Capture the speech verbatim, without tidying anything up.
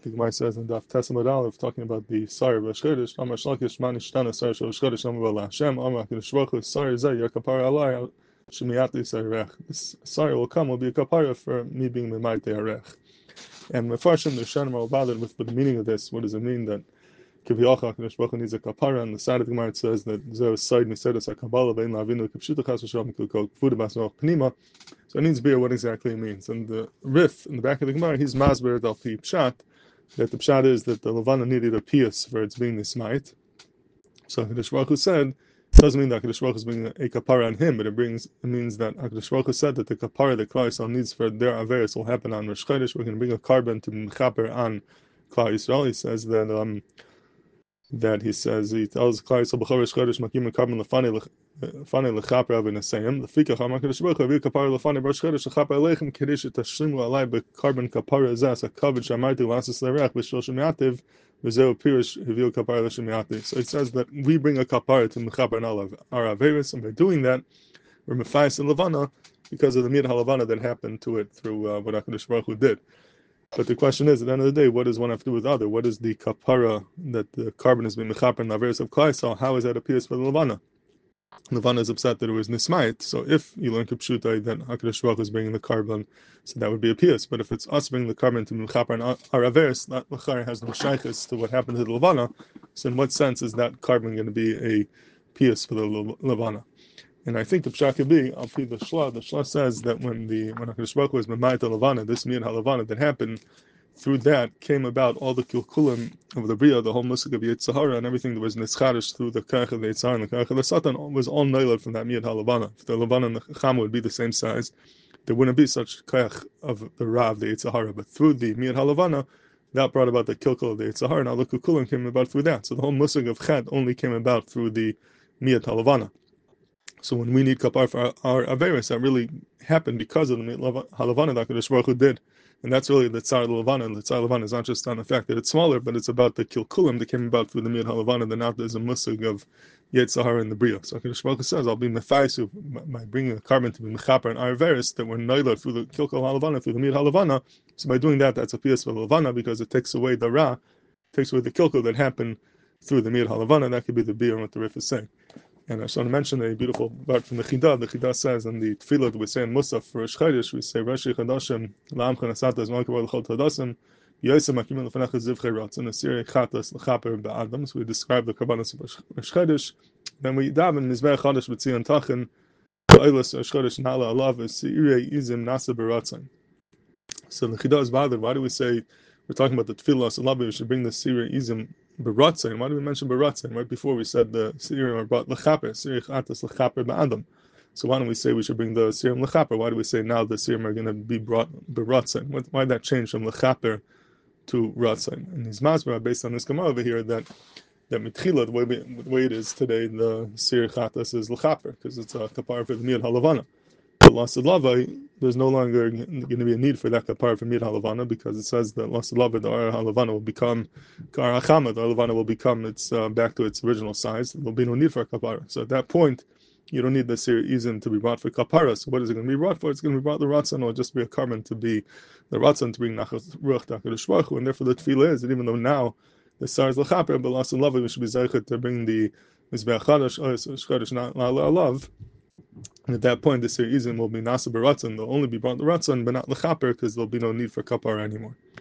the Gemara says in Daf Tesamad Aleph, talking about the Sar of Shchodesh, Amar Shlakish Mani Shtana Sar Shel Shchodesh Amar Bala Hashem Amar Hakadosh Baruch Hu Sar Zeh Yer Kapara Alai Shemiyati Sarech. This Sar will come will be a kapara for me being Memayte Arech. And Mefarshim the Shem are bothered with the meaning of this. What does it mean that Kiviyach Hakadosh Baruch Hu needs a kapara? On the side of the Gemara it says that Zeh Side Misedas HaKabbalah Vein Lavinu Kipshuta Chas V'Shalom Kukok Kvuda Basnoch Pnima. So it needs to be what exactly it means. And the Rif in the back of the Gemara, he's Masber Dal Pi Pshat, that the pshat is that the Levana needed a pious for its being the smite. So Hakadosh Baruch Hu said, it doesn't mean that Hakadosh Baruch Hu is bringing a kapara on him, but it brings it means that Hakadosh Baruch Hu said that the kapara that Klal Yisrael needs for their averis will happen on Rosh Chodesh. We're going to bring a carbon to mechaper on Klal Yisrael. He says that um that he says he tells Klal Yisrael b'chol Rosh Chodesh makim carbon lefani lefani lechaper avnasayim lefikach Hakadosh Baruch Hu avir kapara lefani Rosh Chodesh lechaper aleichem kedish tashlimu alai b'carbon kapara zas a kavod shamarti lasas lerech b'shol shemiativ v'zeu pirish hivil kapara l'shemiativ. So it says that we bring a kapara to mechaper and all of our averis, and by doing that we're mefayis and levana because of the miyad halavana that happened to it through uh, what Hakadosh Baruch Hu did. But the question is, at the end of the day, what does one have to do with the other? What is the kapara that the carbon has been mechaper and averis of Klal Yisrael? How is that a pious for the levana? Levana is upset that it was nismait. So if you learn Kipshutai, then Hakadosh Baruch Hu is bringing the carbon, so that would be a pious. But if it's us bringing the carbon to mechaper and our averis, that lechari has no shaykhis to what happened to the levana. So in what sense is that carbon going to be a pious for the levana? And I think the pshat could be, I'll read the shla. The shla says that when the when Hakadosh Baruch Hu was memayit levana, this miyad halavana that happened, through that came about all the kilkulim of the bria, the whole musik of Yetzer Hara, and everything that was nischadish through the kach of the Yetzer Hara and the kach of the Satan was all nailed from that miyad halavana. If the levana and the chama would be the same size, there wouldn't be such kach of the rav, the Yetzer Hara. But through the miyad halavana, that brought about the kilkul of the Yetzer Hara, and all the kilkulim came about through that. So the whole musik of chet only came about through the miyad halavana. So when we need kapar for our, our averis, that really happened because of the halavana that Hakadosh Baruch Hu did, and that's really the tzar levana. And the tzar levana is not just on the fact that it's smaller, but it's about the kilkulim that came about through the miyad halavana. That now there's a musig of Yetzer Hara in the bria. So Hakadosh Baruch Hu says, "I'll be mefaisu by bringing a carbon to be mechaper and our averis that were noiler through the kilkul halavana, through the miyad halavana. So by doing that, that's a pious for levana because it takes away the ra, takes away the kilkul that happened through the miyad halavana. That could be the beer and what the Rif is saying." And I just want to mention a beautiful part from the Chidah. The Chidah says in the Tefillah that we say in Musaf for Rosh Chodesh, we say Rashi Chadashim La'am Chanasata Zman Kavar L'Chol Tadasim Yosem Makim L'Fanach Zivchei Ratzon Asiri Chatas L'Chaper Ba'adam. So we describe the Karbanos of Rosh Chodesh. Then we daven Mizbeh Chodesh B'Tzion Tachin Ba'Eilas Rosh Chodesh Nala Alav Asiri Izim Nasa B'Ratzon. So the Chidah is bothered. Why do we say we're talking about the Tefillah? So we should bring the Siri Izim Baratzin. Why do we mention Baratzin? Right before we said the Sirim are brought Lechaper, Siri Chatas Lechaper Ba'adam. So why don't we say we should bring the Sirim Lechaper? Why do we say now the Sirim are going to be brought Baratzin? Why did that change from Lechaper to Ratzin? And his Masbara, based on this Gemara over here, that that Mitchila, the way, we, the way it is today, the Siri Chatas is Lechaper, because it's a kapar for the Miyad Halavana. But Lasad Lava, there's no longer going to be a need for that kapar for Miyad Halavana, because it says that Lasad Lava, the Ar Halavana will become, Ar Achama, the Halavana will become its uh, back to its original size. There will be no need for a kapara. So at that point, you don't need the Sir Izim to be brought for kapara. So what is it going to be brought for? It's going to be brought the Ratzon, or just be a carbon to be the Ratzon to bring Nachas Ruach Hakadosh Baruch Hu. And therefore the Tefillah is that even though now the Sar is Lechaper, but Lasad Lava, we should be Zeichet to bring the Mizbeach Chadash, or Shchodesh, not La'alav. And at that point, the Sir Izim will be Nasa Baratzon. They'll only be brought the Ratzon, but not Lechaper, because there'll be no need for Kapar anymore.